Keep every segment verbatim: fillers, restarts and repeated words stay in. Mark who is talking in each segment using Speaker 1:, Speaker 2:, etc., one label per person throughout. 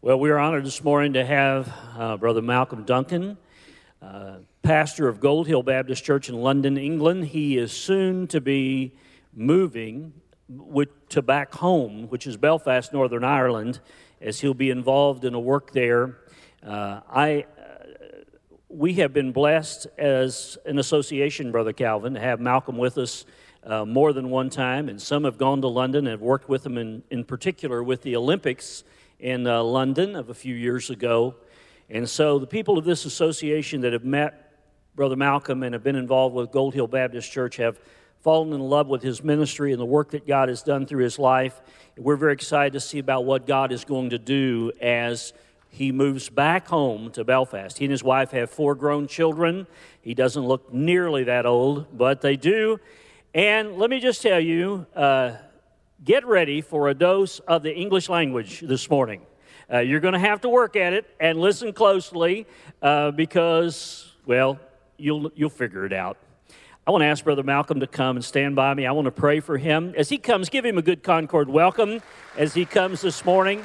Speaker 1: Well, we are honored this morning to have uh, Brother Malcolm Duncan, uh, pastor of Gold Hill Baptist Church in London, England. He is soon to be moving with, to back home, which is Belfast, Northern Ireland, as he'll be involved in a work there. Uh, I, uh, we have been blessed as an association, Brother Calvin, to have Malcolm with us uh, more than one time, and some have gone to London and have worked with him in, in particular with the Olympics in uh, London of a few years ago. And so the people of this association that have met Brother Malcolm and have been involved with Gold Hill Baptist Church have fallen in love with his ministry and the work that God has done through his life. We're very excited to see about what God is going to do as he moves back home to Belfast. He and his wife have four grown children. He doesn't look nearly that old, but they do. And let me just tell you, uh, get ready for a dose of the English language this morning. Uh, you're going to have to work at it and listen closely uh, because, well, you'll you'll figure it out. I want to ask Brother Malcolm to come and stand by me. I want to pray for him. As he comes, give him a good Concord welcome as he comes this morning.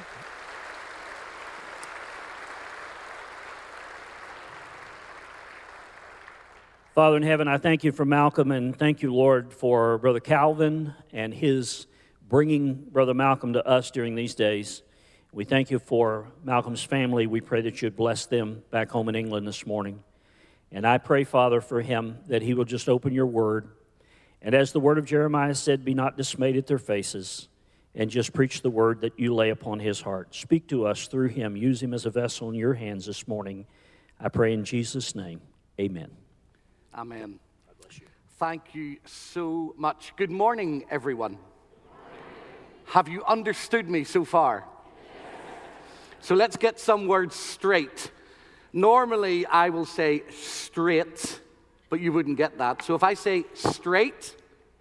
Speaker 1: Father in heaven, I thank you for Malcolm, and thank you, Lord, for Brother Calvin and his bringing Brother Malcolm to us during these days. We thank you for Malcolm's family. We pray that you'd bless them back home in England this morning. And I pray, Father, for him that he will just open your word. And as the word of Jeremiah said, be not dismayed at their faces, and just preach the word that you lay upon his heart. Speak to us through him. Use him as a vessel in your hands this morning. I pray in Jesus' name. Amen.
Speaker 2: Amen. God bless you. Thank you so much. Good morning, everyone. Have you understood me so far? So let's get some words straight. Normally, I will say straight, but you wouldn't get that. So if I say straight,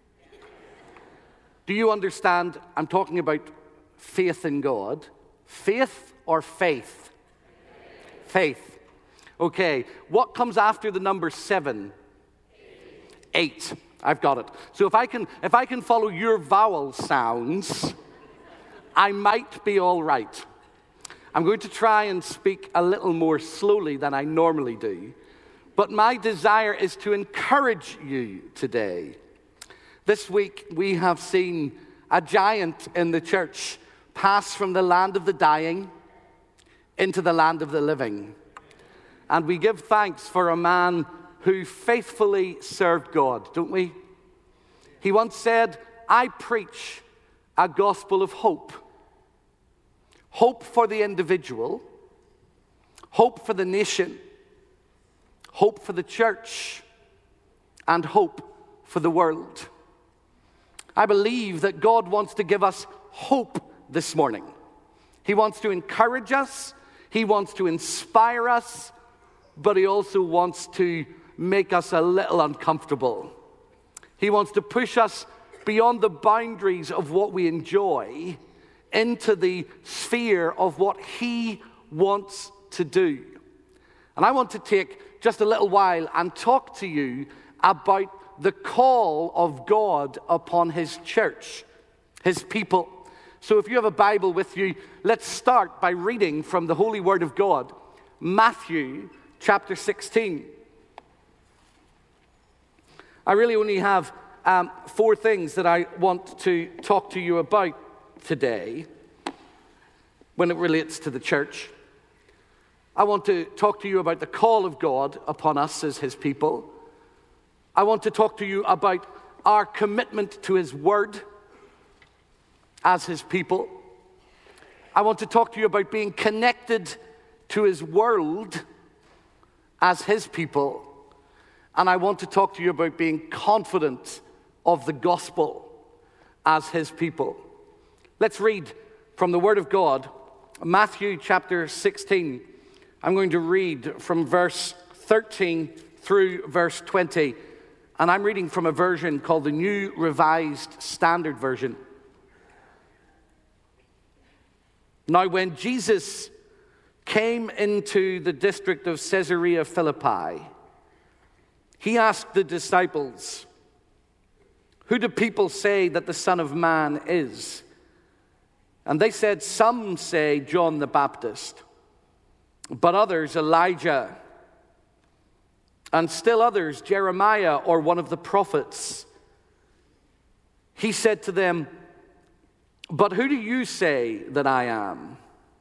Speaker 2: do you understand I'm talking about faith in God? Faith or faith? Faith. Okay. What comes after the number seven? Eight. I've got it. So if I can if I can follow your vowel sounds, I might be all right. I'm going to try and speak a little more slowly than I normally do, but my desire is to encourage you today. This week we have seen a giant in the church pass from the land of the dying into the land of the living. And we give thanks for a man who faithfully served God, don't we? He once said, I preach a gospel of hope. Hope for the individual, hope for the nation, hope for the church, and hope for the world. I believe that God wants to give us hope this morning. He wants to encourage us, He wants to inspire us, but He also wants to make us a little uncomfortable. He wants to push us beyond the boundaries of what we enjoy into the sphere of what He wants to do. And I want to take just a little while and talk to you about the call of God upon His church, His people. So if you have a Bible with you, let's start by reading from the Holy Word of God, Matthew chapter sixteen. I really only have um, four things that I want to talk to you about today when it relates to the church. I want to talk to you about the call of God upon us as His people. I want to talk to you about our commitment to His Word as His people. I want to talk to you about being connected to His world as His people. And I want to talk to you about being confident of the gospel as His people. Let's read from the Word of God, Matthew chapter sixteen. I'm going to read from verse thirteen through verse twenty. And I'm reading from a version called the New Revised Standard Version. Now, when Jesus came into the district of Caesarea Philippi, He asked the disciples, "Who do people say that the Son of Man is?" And they said, "Some say John the Baptist, but others Elijah, and still others Jeremiah or one of the prophets." He said to them, "But who do you say that I am?"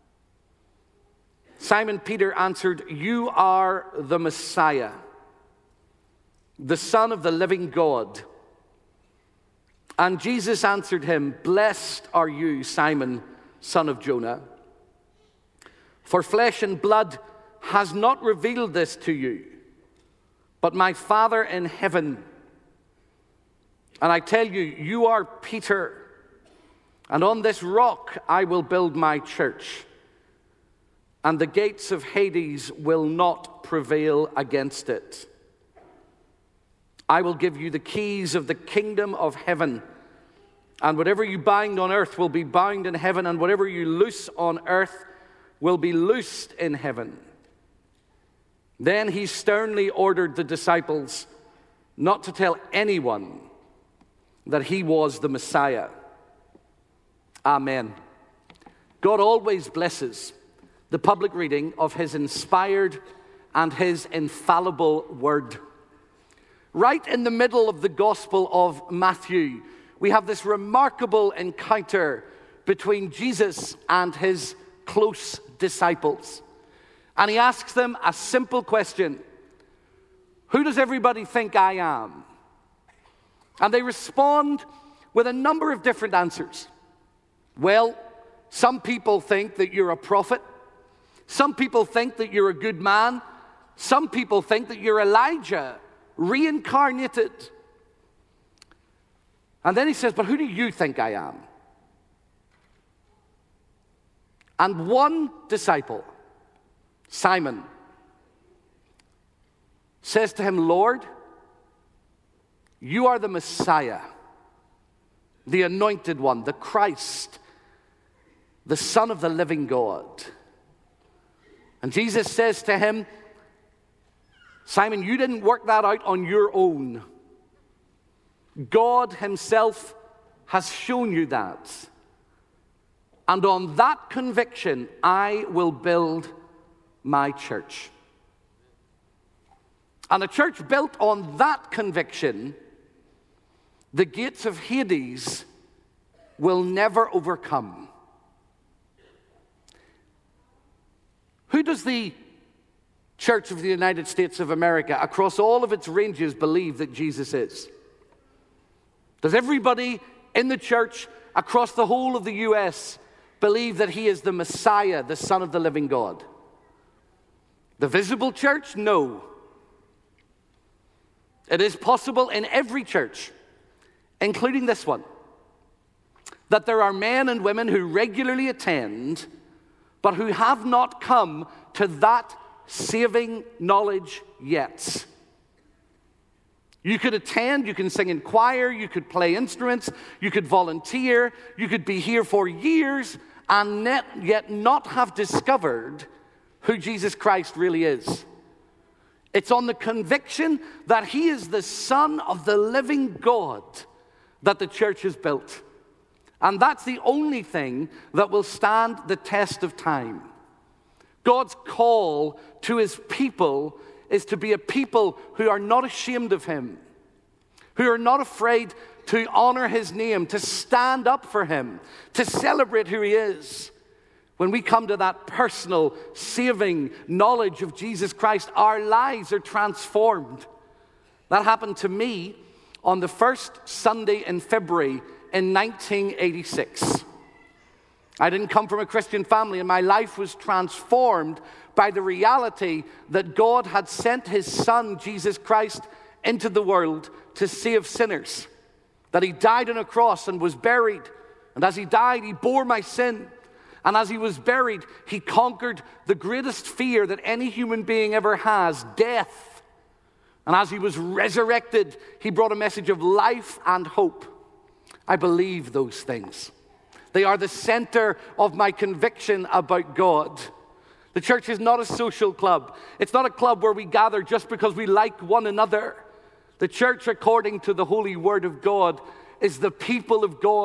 Speaker 2: Simon Peter answered, "You are the Messiah, the Son of the living God." And Jesus answered him, "Blessed are you, Simon, son of Jonah, for flesh and blood has not revealed this to you, but my Father in heaven. And I tell you, you are Peter, and on this rock I will build my church, and the gates of Hades will not prevail against it. I will give you the keys of the kingdom of heaven, and whatever you bind on earth will be bound in heaven, and whatever you loose on earth will be loosed in heaven." Then he sternly ordered the disciples not to tell anyone that he was the Messiah. Amen. God always blesses the public reading of his inspired and his infallible word. Right in the middle of the Gospel of Matthew, we have this remarkable encounter between Jesus and his close disciples. And he asks them a simple question: "Who does everybody think I am?" And they respond with a number of different answers. Well, some people think that you're a prophet. Some people think that you're a good man. Some people think that you're Elijah, reincarnated. And then he says, "But who do you think I am?" And one disciple, Simon, says to him, "Lord, you are the Messiah, the anointed one, the Christ, the Son of the living God." And Jesus says to him, "Simon, you didn't work that out on your own. God himself has shown you that. And on that conviction, I will build my church." And a church built on that conviction, the gates of Hades will never overcome. Who does the Church of the United States of America, across all of its ranges, believe that Jesus is? Does everybody in the church across the whole of the U S believe that he is the Messiah, the Son of the living God? The visible church? No. It is possible in every church, including this one, that there are men and women who regularly attend, but who have not come to that saving knowledge yet. You could attend, you can sing in choir, you could play instruments, you could volunteer, you could be here for years and yet not have discovered who Jesus Christ really is. It's on the conviction that he is the Son of the living God that the church is built. And that's the only thing that will stand the test of time. God's call to his people is to be a people who are not ashamed of him, who are not afraid to honor his name, to stand up for him, to celebrate who he is. When we come to that personal, saving knowledge of Jesus Christ, our lives are transformed. That happened to me on the first Sunday in February in nineteen eighty-six. I didn't come from a Christian family, and my life was transformed by the reality that God had sent his Son, Jesus Christ, into the world to save sinners. That he died on a cross and was buried. And as he died, he bore my sin. And as he was buried, he conquered the greatest fear that any human being ever has, death. And as he was resurrected, he brought a message of life and hope. I believe those things. They are the center of my conviction about God. The church is not a social club. It's not a club where we gather just because we like one another. The church, according to the holy word of God, is the people of God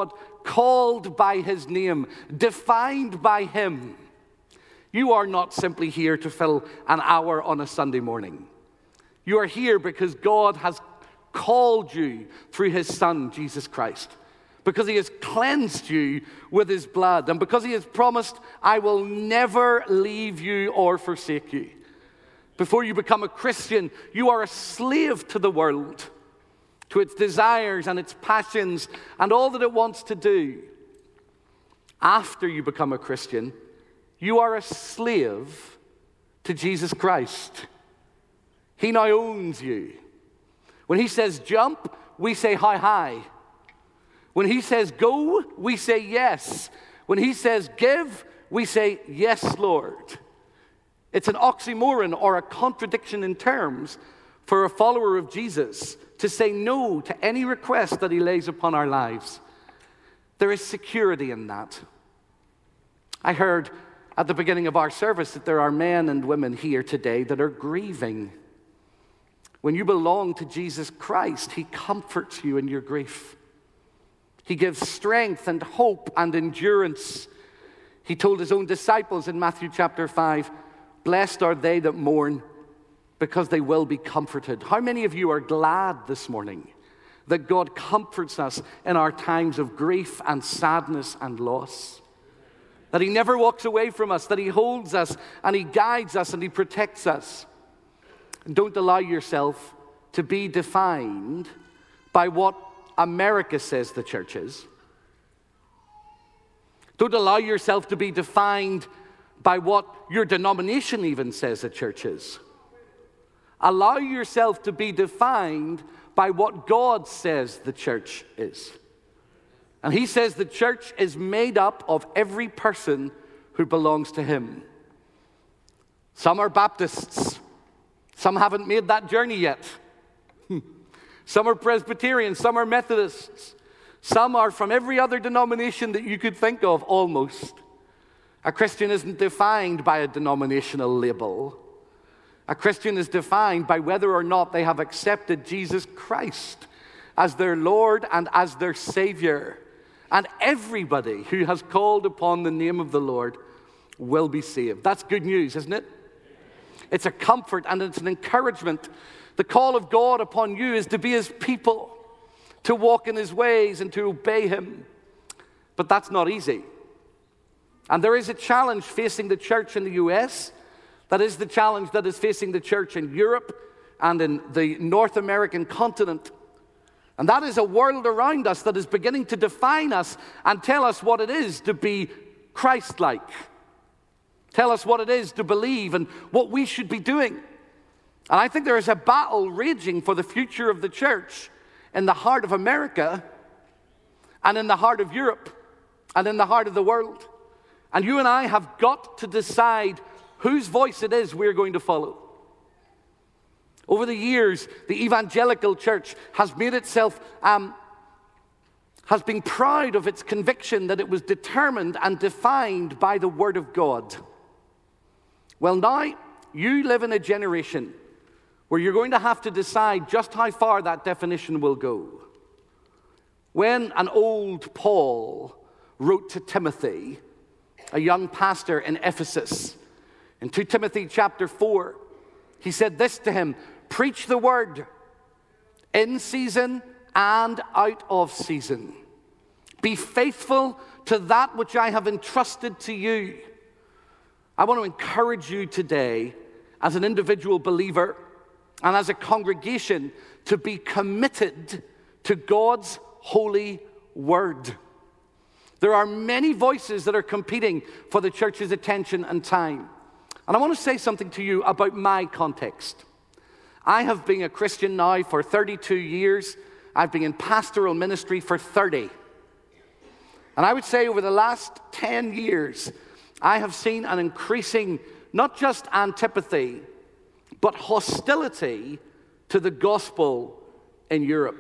Speaker 2: called by his name, defined by him. You are not simply here to fill an hour on a Sunday morning. You are here because God has called you through his Son, Jesus Christ. Because he has cleansed you with his blood. And because he has promised, I will never leave you or forsake you. Before you become a Christian, you are a slave to the world, to its desires and its passions and all that it wants to do. After you become a Christian, you are a slave to Jesus Christ. He now owns you. When he says jump, we say hi hi. When he says go, we say yes. When he says give, we say yes, Lord. It's an oxymoron or a contradiction in terms for a follower of Jesus to say no to any request that he lays upon our lives. There is security in that. I heard at the beginning of our service that there are men and women here today that are grieving. When you belong to Jesus Christ, he comforts you in your grief. He gives strength and hope and endurance. He told his own disciples in Matthew chapter five, blessed are they that mourn, because they will be comforted. How many of you are glad this morning that God comforts us in our times of grief and sadness and loss? That he never walks away from us, that he holds us and he guides us and he protects us. And don't allow yourself to be defined by what America says the church is. Don't allow yourself to be defined by what your denomination even says the church is. Allow yourself to be defined by what God says the church is. And he says the church is made up of every person who belongs to him. Some are Baptists. Some haven't made that journey yet. Some are Presbyterians. Some are Methodists. Some are from every other denomination that you could think of, almost. A Christian isn't defined by a denominational label. A Christian is defined by whether or not they have accepted Jesus Christ as their Lord and as their Savior. And everybody who has called upon the name of the Lord will be saved. That's good news, isn't it? It's a comfort and it's an encouragement. The call of God upon you is to be his people, to walk in his ways and to obey him. But that's not easy. And there is a challenge facing the church in the U S. That is the challenge that is facing the church in Europe and in the North American continent. And that is a world around us that is beginning to define us and tell us what it is to be Christ-like. Tell us what it is to believe and what we should be doing. And I think there is a battle raging for the future of the church in the heart of America and in the heart of Europe and in the heart of the world. And you and I have got to decide whose voice it is we're going to follow. Over the years, the evangelical church has made itself, um, has been proud of its conviction that it was determined and defined by the Word of God. Well, now, you live in a generation where you're going to have to decide just how far that definition will go. When an old Paul wrote to Timothy, a young pastor in Ephesus, in Second Timothy chapter four, he said this to him, preach the word in season and out of season. Be faithful to that which I have entrusted to you. I want to encourage you today as an individual believer and as a congregation to be committed to God's holy word. There are many voices that are competing for the church's attention and time. And I want to say something to you about my context. I have been a Christian now for thirty-two years. I've been in pastoral ministry for thirty. And I would say over the last ten years, I have seen an increasing, not just antipathy, but hostility to the gospel in Europe.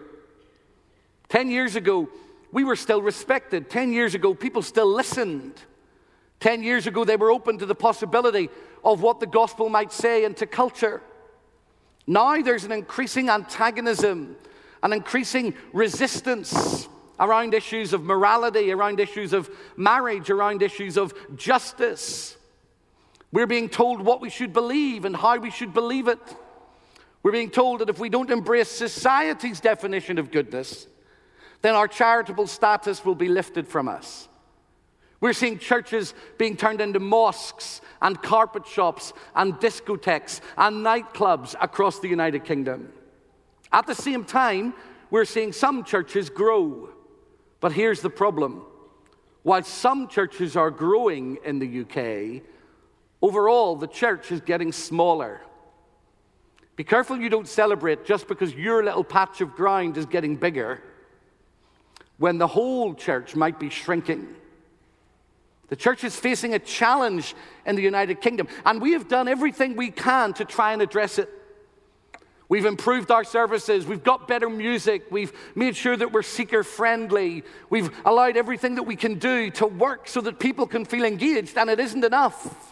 Speaker 2: Ten years ago, we were still respected. Ten years ago, people still listened. Ten years ago, they were open to the possibility of what the gospel might say into culture. Now there's an increasing antagonism, an increasing resistance around issues of morality, around issues of marriage, around issues of justice. We're being told what we should believe and how we should believe it. We're being told that if we don't embrace society's definition of goodness, then our charitable status will be lifted from us. We're seeing churches being turned into mosques and carpet shops and discotheques and nightclubs across the United Kingdom. At the same time, we're seeing some churches grow. But here's the problem. While some churches are growing in the U K, overall the church is getting smaller. Be careful you don't celebrate just because your little patch of ground is getting bigger, when the whole church might be shrinking. The church is facing a challenge in the United Kingdom, and we have done everything we can to try and address it. We've improved our services, we've got better music, we've made sure that we're seeker-friendly, we've allowed everything that we can do to work so that people can feel engaged, and it isn't enough.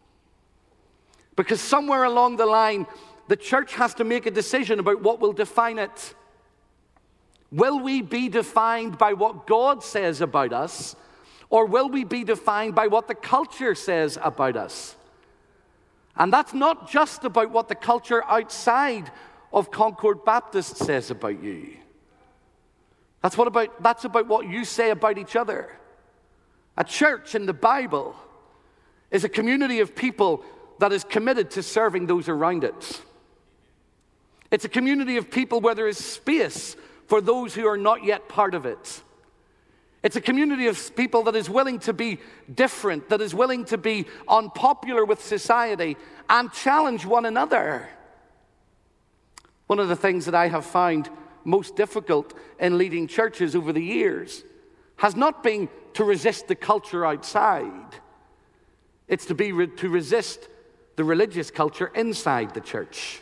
Speaker 2: Because somewhere along the line, the church has to make a decision about what will define it. Will we be defined by what God says about us, or will we be defined by what the culture says about us? And that's not just about what the culture outside of Concord Baptist says about you. That's, what about, that's about what you say about each other. A church in the Bible is a community of people that is committed to serving those around it. It's a community of people where there is space for those who are not yet part of it. It's a community of people that is willing to be different, that is willing to be unpopular with society and challenge one another. One of the things that I have found most difficult in leading churches over the years has not been to resist the culture outside. It's to be re- to resist the religious culture inside the church.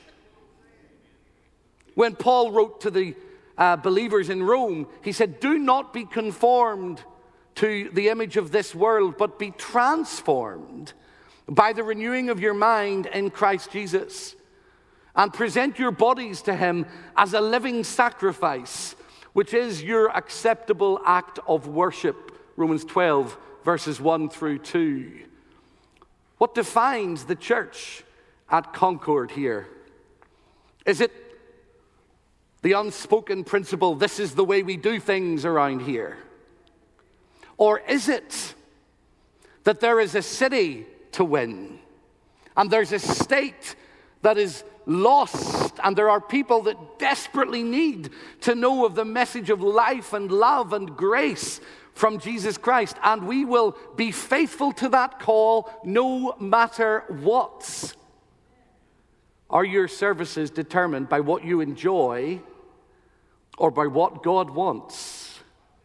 Speaker 2: When Paul wrote to the Uh, believers in Rome, he said, do not be conformed to the image of this world, but be transformed by the renewing of your mind in Christ Jesus, and present your bodies to him as a living sacrifice, which is your acceptable act of worship. Romans twelve, verses one through two. What defines the church at Concord here? Is it the unspoken principle, this is the way we do things around here? Or is it that there is a city to win, and there's a state that is lost, and there are people that desperately need to know of the message of life and love and grace from Jesus Christ, and we will be faithful to that call no matter what? Are your services determined by what you enjoy or by what God wants?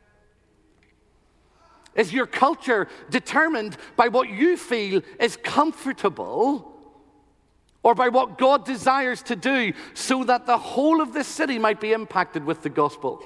Speaker 2: Is your culture determined by what you feel is comfortable, or by what God desires to do so that the whole of this city might be impacted with the gospel?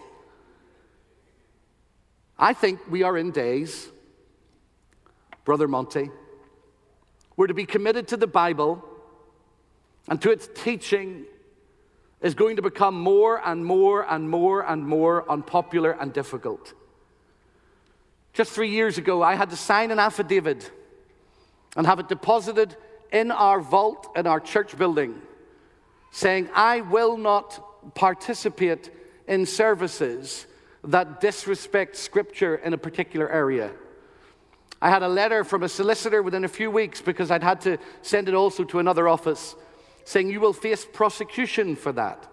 Speaker 2: I think we are in days, Brother Monty, we're to be committed to the Bible and to its teaching is going to become more and more and more and more unpopular and difficult. Just three years ago, I had to sign an affidavit and have it deposited in our vault in our church building, saying I will not participate in services that disrespect Scripture in a particular area. I had a letter from a solicitor within a few weeks, because I'd had to send it also to another office, saying you will face prosecution for that.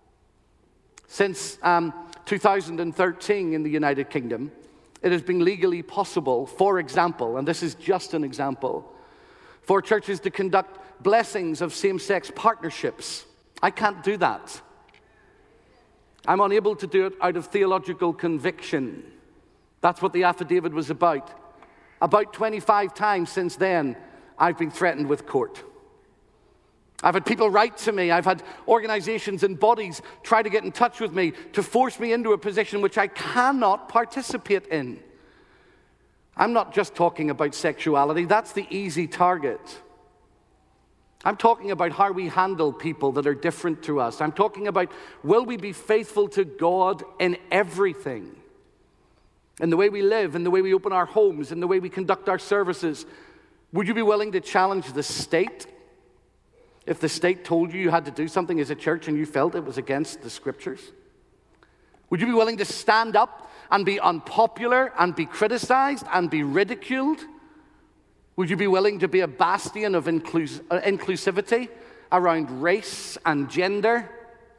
Speaker 2: Since um, two thousand thirteen in the United Kingdom, it has been legally possible, for example, and this is just an example, for churches to conduct blessings of same-sex partnerships. I can't do that. I'm unable to do it out of theological conviction. That's what the affidavit was about. About twenty-five times since then, I've been threatened with court. I've had people write to me. I've had organizations and bodies try to get in touch with me to force me into a position which I cannot participate in. I'm not just talking about sexuality. That's the easy target. I'm talking about how we handle people that are different to us. I'm talking about, will we be faithful to God in everything? in the way we live, in the way we open our homes, in the way we conduct our services? Would you be willing to challenge the state if the state told you you had to do something as a church and you felt it was against the Scriptures? Would you be willing to stand up and be unpopular and be criticized and be ridiculed? Would you be willing to be a bastion of inclus- uh, inclusivity around race and gender?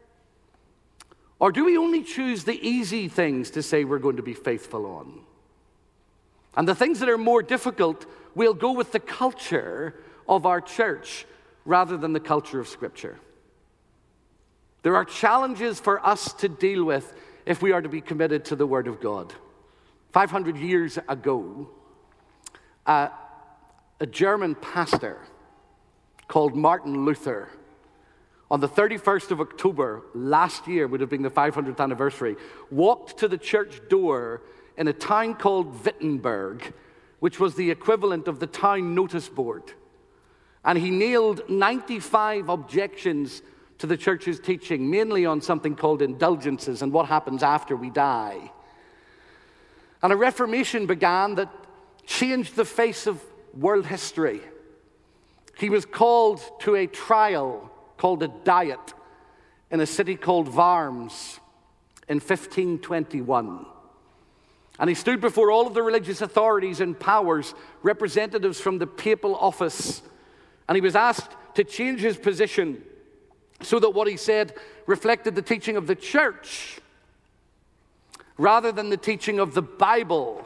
Speaker 2: Or do we only choose the easy things to say we're going to be faithful on? And the things that are more difficult, we'll go with the culture of our church rather than the culture of Scripture. There are challenges for us to deal with if we are to be committed to the Word of God. five hundred years ago, uh, a German pastor called Martin Luther, on the thirty-first of October last year, would have been the five hundredth anniversary, walked to the church door in a town called Wittenberg, which was the equivalent of the town notice board. And he nailed ninety-five objections to the church's teaching, mainly on something called indulgences and what happens after we die. And a reformation began that changed the face of world history. He was called to a trial called a Diet in a city called Worms in fifteen twenty-one. And he stood before all of the religious authorities and powers, representatives from the papal office, and he was asked to change his position so that what he said reflected the teaching of the church rather than the teaching of the Bible.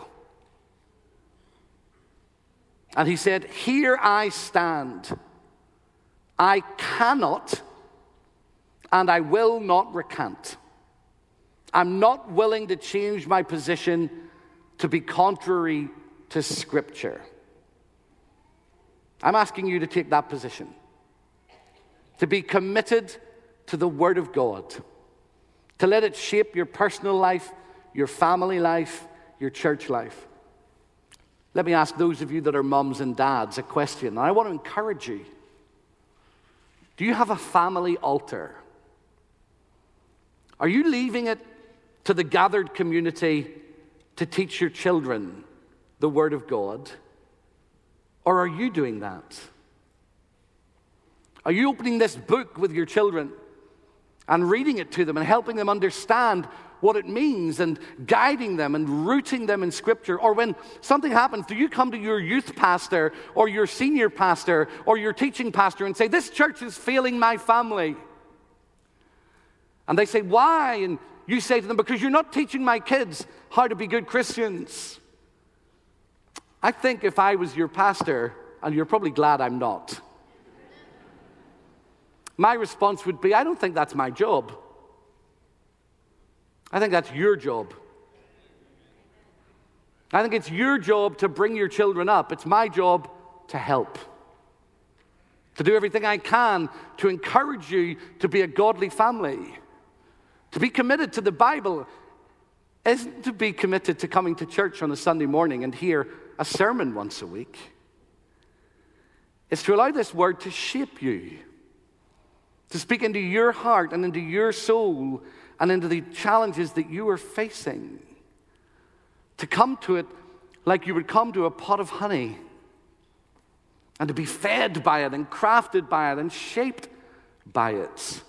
Speaker 2: And he said, "Here I stand. I cannot and I will not recant. I'm not willing to change my position to be contrary to Scripture." I'm asking you to take that position, to be committed to the Word of God, to let it shape your personal life, your family life, your church life. Let me ask those of you that are mums and dads a question, and I want to encourage you. Do you have a family altar? Are you leaving it to the gathered community to teach your children the Word of God? Or are you doing that? Are you opening this book with your children and reading it to them and helping them understand what it means and guiding them and rooting them in Scripture? Or when something happens, do you come to your youth pastor or your senior pastor or your teaching pastor and say, "This church is failing my family"? And they say, "Why?" And you say to them, "Because you're not teaching my kids how to be good Christians." I think if I was your pastor, and you're probably glad I'm not, my response would be, "I don't think that's my job. I think that's your job. I think it's your job to bring your children up. It's my job to help, to do everything I can to encourage you to be a godly family. To be committed to the Bible isn't to be committed to coming to church on a Sunday morning and hear a sermon once a week. It's to allow this Word to shape you, to speak into your heart and into your soul and into the challenges that you are facing. To come to it like you would come to a pot of honey, and to be fed by it and crafted by it and shaped by it.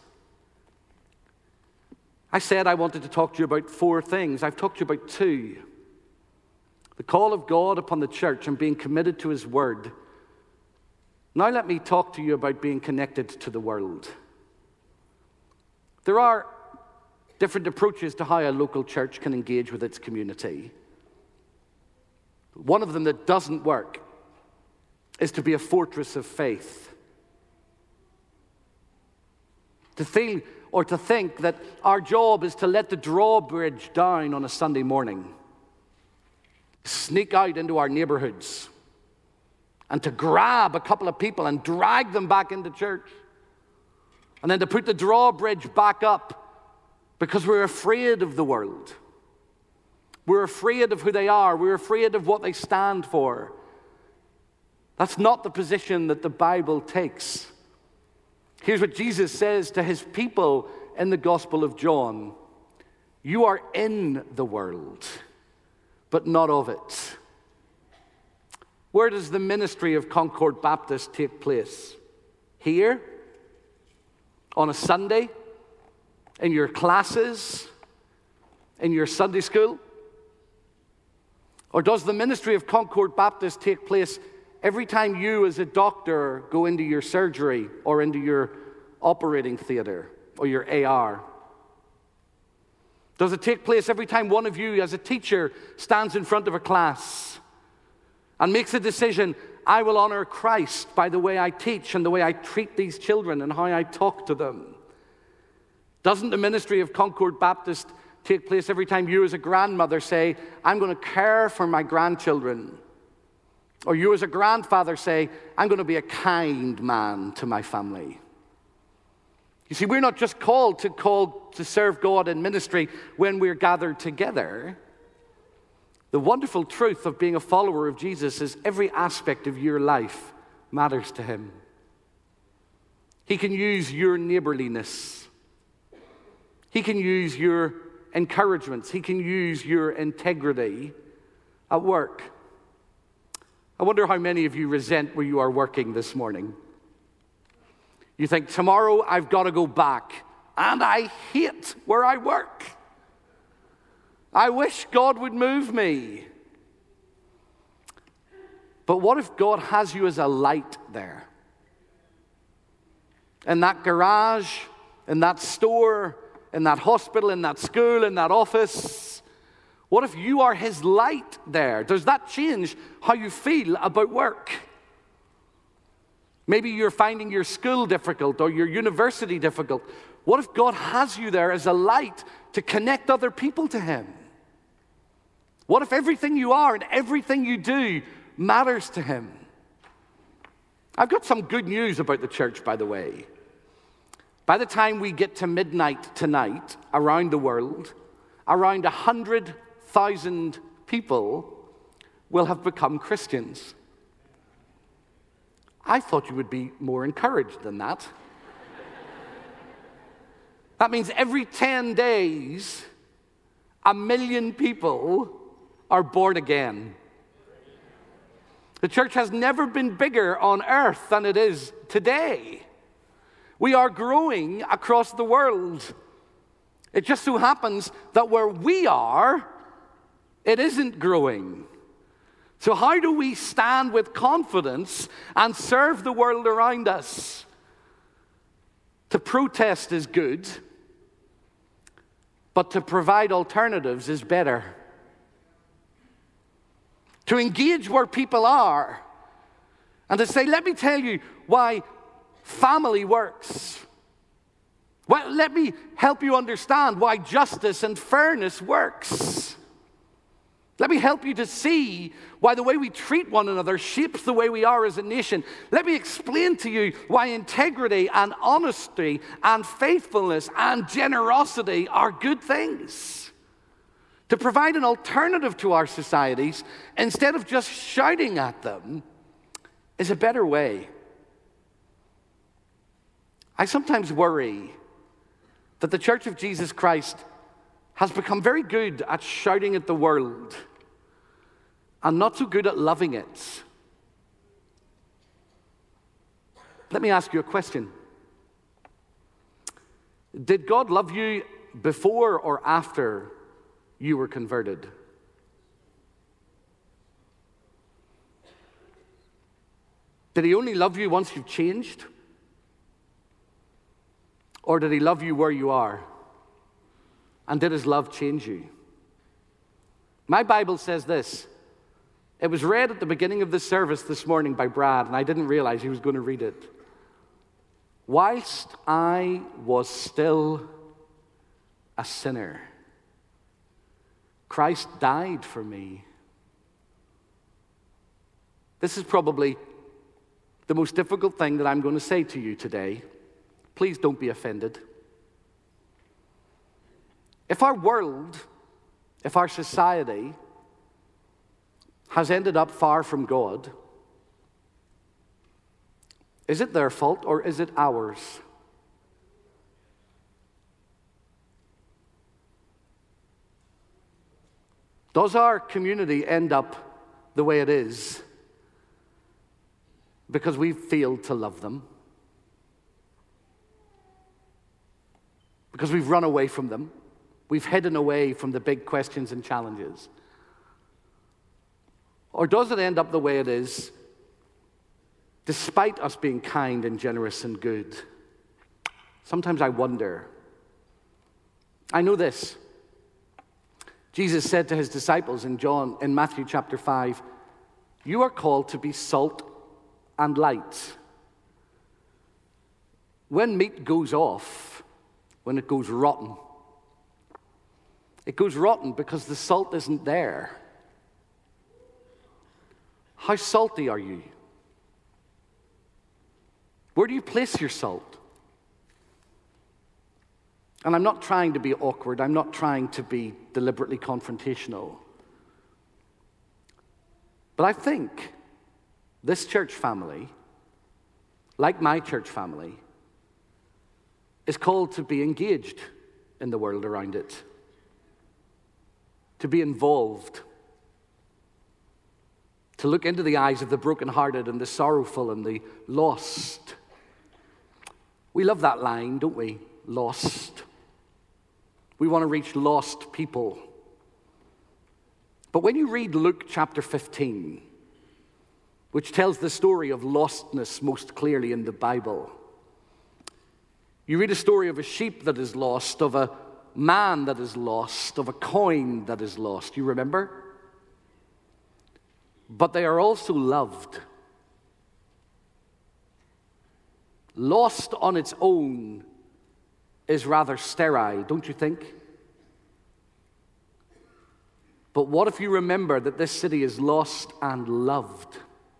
Speaker 2: I said I wanted to talk to you about four things. I've talked to you about two. The call of God upon the church and being committed to His Word. Now let me talk to you about being connected to the world. There are different approaches to how a local church can engage with its community. One of them that doesn't work is to be a fortress of faith. To feel or to think that our job is to let the drawbridge down on a Sunday morning, sneak out into our neighborhoods, and to grab a couple of people and drag them back into church, and then to put the drawbridge back up because we're afraid of the world. We're afraid of who they are. We're afraid of what they stand for. That's not the position that the Bible takes. Here's what Jesus says to His people in the Gospel of John. You are in the world, but not of it. Where does the ministry of Concord Baptist take place? Here? On a Sunday? In your classes? In your Sunday school? Or does the ministry of Concord Baptist take place every time you as a doctor go into your surgery or into your operating theater or your A R? Does it take place every time one of you as a teacher stands in front of a class and makes a decision, I will honor Christ by the way I teach and the way I treat these children and how I talk to them? Doesn't the ministry of Concord Baptist take place every time you as a grandmother say, I'm going to care for my grandchildren? Or you as a grandfather say, I'm going to be a kind man to my family? You see, we're not just called to call to serve God in ministry when we're gathered together. The wonderful truth of being a follower of Jesus is every aspect of your life matters to him. He can use your neighborliness. He can use your encouragements. He can use your integrity at work. I wonder how many of you resent where you are working this morning. You think, tomorrow I've got to go back, and I hate where I work. I wish God would move me. But what if God has you as a light there? In that garage, in that store, in that hospital, in that school, in that office. What if you are his light there? Does that change how you feel about work? Maybe you're finding your school difficult or your university difficult. What if God has you there as a light to connect other people to him? What if everything you are and everything you do matters to him? I've got some good news about the church, by the way. By the time we get to midnight tonight, around the world, around one hundred thousand people will have become Christians. I thought you would be more encouraged than that. That means every ten days, a million people are born again. The church has never been bigger on earth than it is today. We are growing across the world. It just so happens that where we are, it isn't growing. So how do we stand with confidence and serve the world around us? To protest is good, but to provide alternatives is better. To engage where people are and to say, let me tell you why family works. Well, let me help you understand why justice and fairness works. Let me help you to see why the way we treat one another shapes the way we are as a nation. Let me explain to you why integrity and honesty and faithfulness and generosity are good things. To provide an alternative to our societies instead of just shouting at them is a better way. I sometimes worry that the Church of Jesus Christ has become very good at shouting at the world and not so good at loving it. Let me ask you a question. Did God love you before or after you were converted? Did he only love you once you've changed? Or did he love you where you are? And did his love change you? My Bible says this. It was read at the beginning of this service this morning by Brad, and I didn't realize he was going to read it. Whilst I was still a sinner, Christ died for me. This is probably the most difficult thing that I'm going to say to you today. Please don't be offended. If our world, if our society has ended up far from God, is it their fault or is it ours? Does our community end up the way it is because we've failed to love them? Because we've run away from them? We've hidden away from the big questions and challenges? Or does it end up the way it is despite us being kind and generous and good? Sometimes I wonder. I know this. Jesus said to his disciples in John, in Matthew chapter five, "You are called to be salt and light." When meat goes off, when it goes rotten, it goes rotten because the salt isn't there. How salty are you? Where do you place your salt? And I'm not trying to be awkward. I'm not trying to be deliberately confrontational. But I think this church family, like my church family, is called to be engaged in the world around it, to be involved, to look into the eyes of the brokenhearted and the sorrowful and the lost. We love that line, don't we? Lost. We want to reach lost people. But when you read Luke chapter fifteen, which tells the story of lostness most clearly in the Bible, you read a story of a sheep that is lost, of a man that is lost, of a coin that is lost. You remember? But they are also loved. Lost on its own is rather sterile, don't you think? But what if you remember that this city is lost and loved?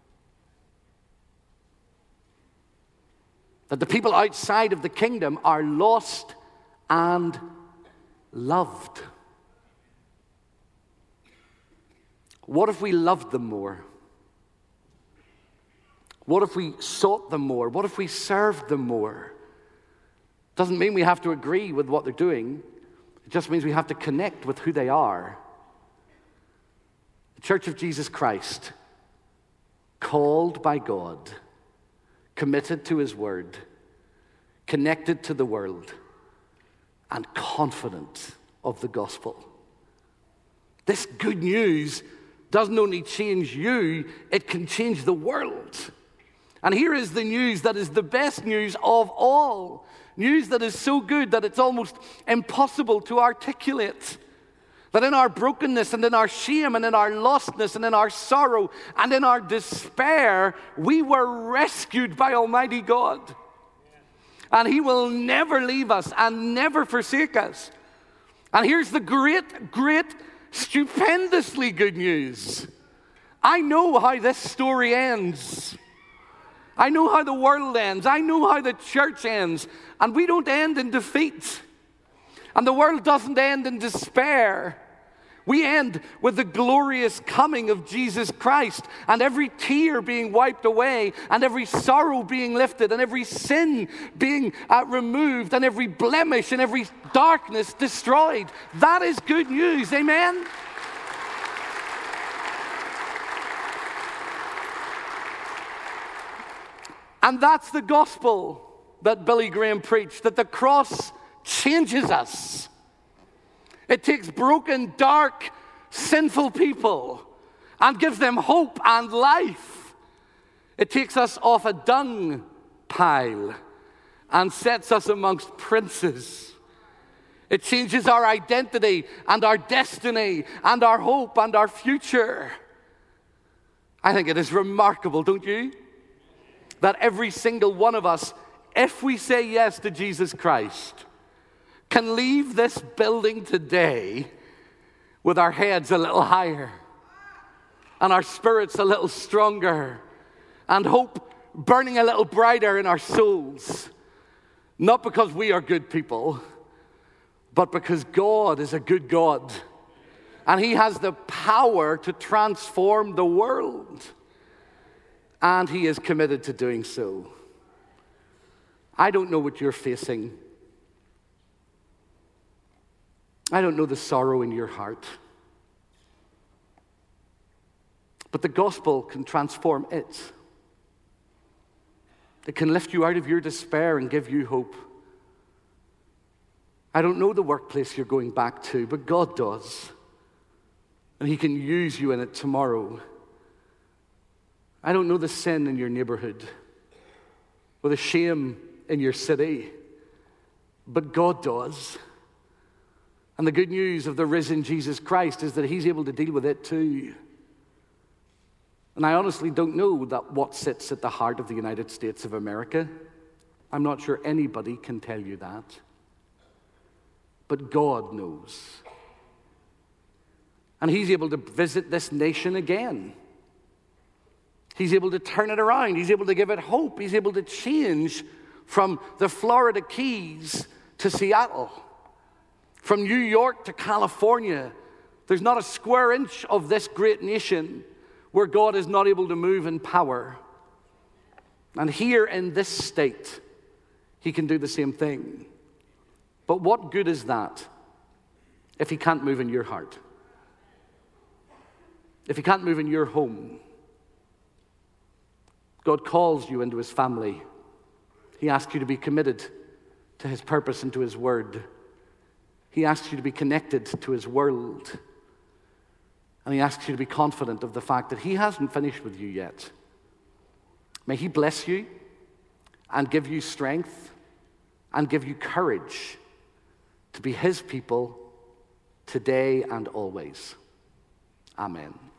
Speaker 2: That the people outside of the kingdom are lost and loved. What if we loved them more? What if we sought them more? What if we served them more? Doesn't mean we have to agree with what they're doing. It just means we have to connect with who they are. The Church of Jesus Christ, called by God, committed to his word, connected to the world, and confident of the gospel. This good news doesn't only change you, it can change the world. And here is the news that is the best news of all. News that is so good that it's almost impossible to articulate. That in our brokenness and in our shame and in our lostness and in our sorrow and in our despair, we were rescued by Almighty God. And he will never leave us and never forsake us. And here's the great, great, stupendously good news. I know how this story ends. I know how the world ends. I know how the church ends. And we don't end in defeat. And the world doesn't end in despair. We end with the glorious coming of Jesus Christ, and every tear being wiped away, and every sorrow being lifted, and every sin being uh, removed, and every blemish and every darkness destroyed. That is good news. Amen? And that's the gospel that Billy Graham preached, that the cross changes us. It takes broken, dark, sinful people and gives them hope and life. It takes us off a dung pile and sets us amongst princes. It changes our identity and our destiny and our hope and our future. I think it is remarkable, don't you? That every single one of us, if we say yes to Jesus Christ, can leave this building today with our heads a little higher and our spirits a little stronger and hope burning a little brighter in our souls. Not because we are good people, but because God is a good God and he has the power to transform the world, and he is committed to doing so. I don't know what you're facing. I don't know the sorrow in your heart. But the gospel can transform it. It can lift you out of your despair and give you hope. I don't know the workplace you're going back to, but God does. And he can use you in it tomorrow. I don't know the sin in your neighborhood or the shame in your city, but God does. And the good news of the risen Jesus Christ is that he's able to deal with it too. And I honestly don't know that what sits at the heart of the United States of America. I'm not sure anybody can tell you that. But God knows. And he's able to visit this nation again. He's able to turn it around. He's able to give it hope. He's able to change from the Florida Keys to Seattle. From New York to California. There's not a square inch of this great nation where God is not able to move in power. And here in this state, he can do the same thing. But what good is that if he can't move in your heart? If he can't move in your home? God calls you into his family. He asks you to be committed to his purpose and to his word. He asks you to be connected to his world. And he asks you to be confident of the fact that he hasn't finished with you yet. May he bless you and give you strength and give you courage to be his people today and always. Amen.